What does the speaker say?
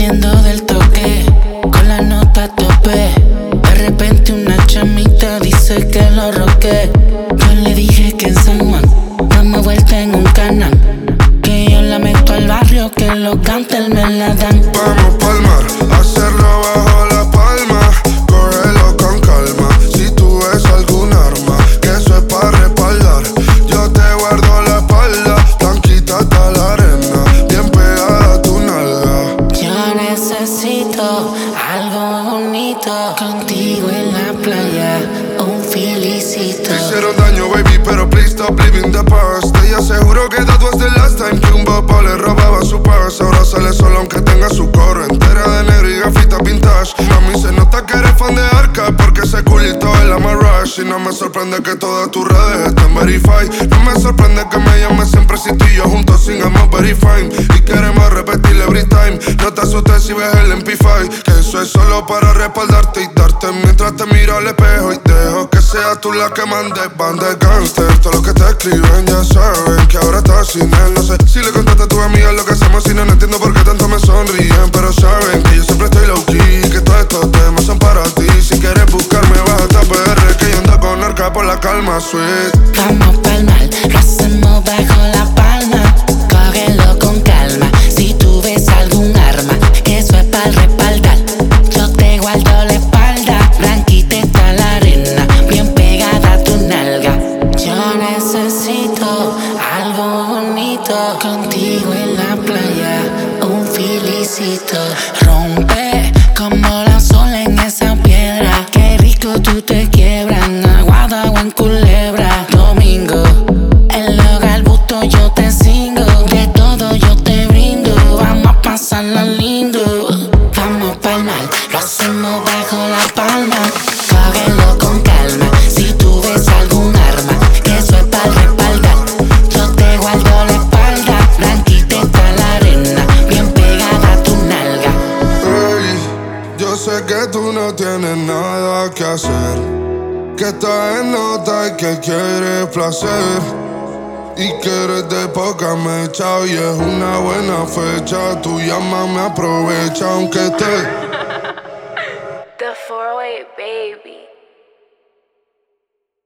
Saliendo del toque, con la nota a tope. De repente una chamita dice que lo roqué. Yo le dije que en San Juan damos vuelta en un canal, que yo la meto al barrio, que los gangsters me la dan. Vamos pa'l mar, hacerlo bajo la palma. Cógelo con calma, si tú ves algún arma, que eso es pa' respaldar. Yo te guardo la espalda, blanquita hasta la arena, bien pegada a tu nalga. Yo necesito algo bonito, contigo en la playa, un felicito. Te hicieron daño, baby, pero please stop living the past. Te aseguro que that was the last time que un papá le robaba su paz. Ahora sale solo aunque tenga su coro entera de negro y gafitas vintage. Mami, se nota que eres fan de Arca, porque ese culito es la Rush. Y no me sorprende que todas tus redes estén verified. No me sorprende que me llames siempre si tú y yo juntos singamos very fine. Y queremos repetir every time. No te asustes si ves el MP5, que eso es solo para respaldarte y darte mientras te miro al espejo. Y dejo que seas tú la que mande. Van de gangster, todo lo que te escriben ya saben que ahora estás sin él. No sé si le contaste a tu amiga lo que hacemos, si no, no entiendo por qué tanto me sonríen. Pero saben que yo siempre estoy low key, que todos estos temas son para ti. Si quieres buscarme vas hasta PR, que yo ando con Arca por la calma, sweet. Vamos pa'l mar, lo hacemos bajo la palma. Cógelo con calma, si tú ves algún arma, que eso es para respaldar. Yo te guardo la espalda, blanquita está la arena, bien pegada a tu nalga. Yo necesito algo bonito, contigo en la playa, un felicito. Rompe como la sola en esa piedra, qué rico tú te quiebras en Aguada o en Culebra. Domingo, en lo galbuto yo te cingo, de todo yo te brindo, vamos a pasarla lindo. Vamos pa'l mar, lo hacemos bajo la palma. Cógelo con calma, si tú ves algún arma, que eso es para respaldar. Yo te guardo la espalda, blanquita está la arena, bien pegada a tu nalga. Hey, yo sé que tú no tienes nada que hacer, que estás en nota y que quieres placer, y que eres de poca mecha y es una buena fecha. Tú llámame, aprovecha aunque esté. The 408 baby.